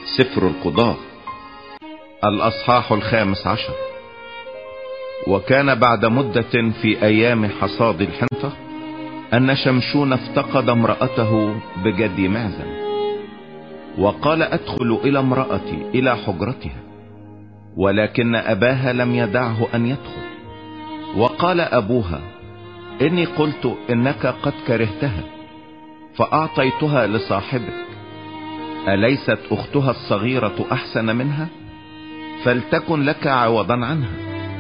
سفر القضاة الأصحاح 15. وكان بعد مدة في أيام حصاد الحنطة أن شمشون افتقد امرأته بجدي معزن، وقال أدخل إلى امرأتي إلى حجرتها، ولكن أباها لم يدعه أن يدخل. وقال أبوها: إني قلت إنك قد كرهتها فأعطيتها لصاحبك، أليست أختها الصغيرة أحسن منها؟ فلتكن لك عوضا عنها.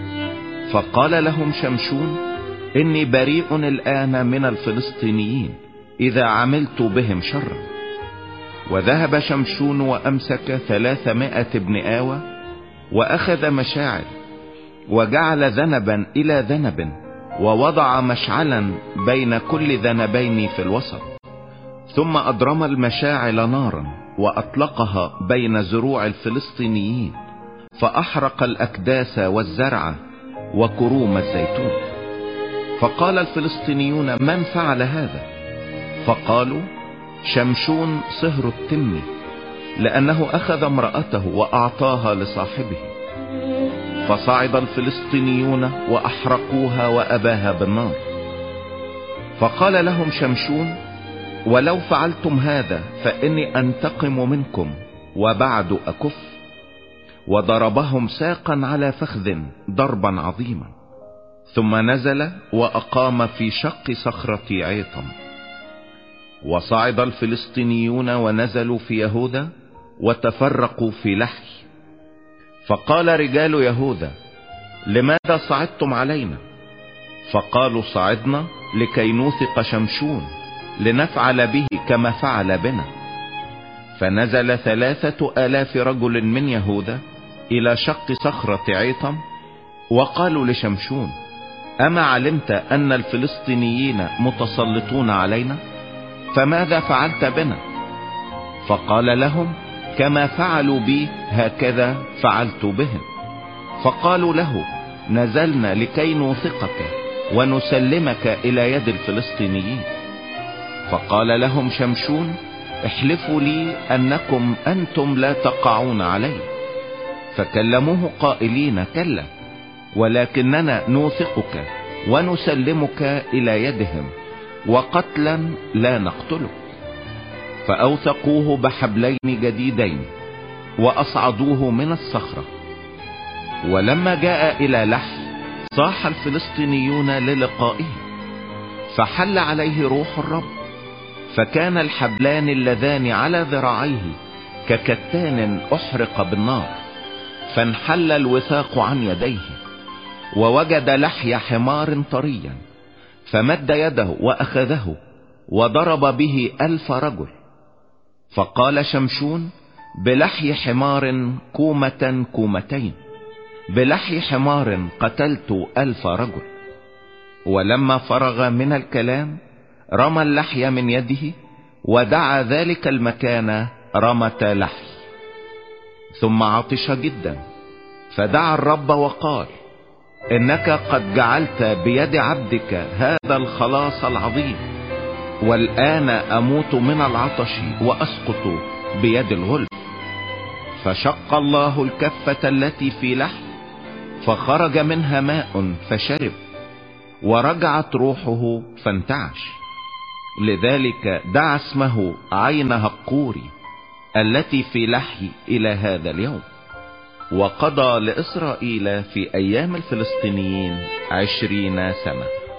فقال لهم شمشون: إني بريء الآن من الفلسطينيين إذا عملت بهم شرا. وذهب شمشون وأمسك 300 ابن آوى، وأخذ مشاعل، وجعل ذنبا إلى ذنب، ووضع مشعلا بين كل ذنبين في الوسط، ثم أضرم المشاعل نارا وأطلقها بين زروع الفلسطينيين، فأحرق الأكداس والزرع وكروم الزيتون. فقال الفلسطينيون: من فعل هذا؟ فقالوا: شمشون صهر التمي، لأنه أخذ امرأته وأعطاها لصاحبه. فصعد الفلسطينيون وأحرقوها وأباها بالنار. فقال لهم شمشون: ولو فعلتم هذا فإني أنتقم منكم وبعد أكف. وضربهم ساقا على فخذ ضربا عظيما، ثم نزل وأقام في شق صخرة عيطم. وصعد الفلسطينيون ونزلوا في يهوذا وتفرقوا في لحي. فقال رجال يهوذا: لماذا صعدتم علينا؟ فقالوا: صعدنا لكي نوثق شمشون لنفعل به كما فعل بنا. فنزل 3000 رجل من يهوذا إلى شق صخرة عيطم، وقالوا لشمشون: أما علمت أن الفلسطينيين متسلطون علينا؟ فماذا فعلت بنا؟ فقال لهم: كما فعلوا بي هكذا فعلت بهم. فقالوا له: نزلنا لكي نوثقك ونسلمك إلى يد الفلسطينيين. فقال لهم شمشون: احلفوا لي أنكم أنتم لا تقعون علي. فكلموه قائلين: كلا، ولكننا نوثقك ونسلمك إلى يدهم، وقتلا لا نقتلك. فأوثقوه بحبلين جديدين وأصعدوه من الصخرة. ولما جاء إلى لحي صاح الفلسطينيون للقائه، فحل عليه روح الرب، فكان الحبلان اللذان على ذراعيه ككتان أحرق بالنار، فانحل الوثاق عن يديه. ووجد لحي حمار طريا، فمد يده وأخذه وضرب به 1000 رجل. فقال شمشون: بلحي حمار كومة كومتين، بلحي حمار قتلت 1000 رجل. ولما فرغ من الكلام رمى اللحي من يده، ودعا ذلك المكان رمة لحي. ثم عطش جدا، فدعا الرب وقال: إنك قد جعلت بيد عبدك هذا الخلاص العظيم، والآن أموت من العطش وأسقط بيد الغلف. فشق الله الكفة التي في لحي، فخرج منها ماء فشرب، ورجعت روحه فانتعش. لذلك دعا اسمه عين هقوري التي في لحي إلى هذا اليوم. وقضى لإسرائيل في أيام الفلسطينيين 20 سنة.